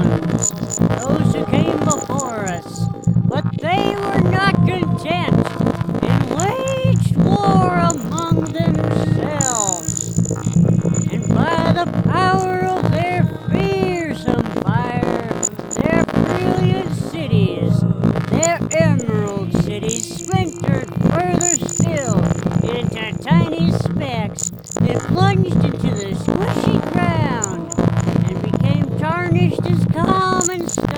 ground. Those who came before us, but they were not content and waged war among themselves. And by the power of their fearsome fire, their brilliant cities, their emerald cities splintered further still into tiny specks that plunged into the squishy ground and became tarnished as common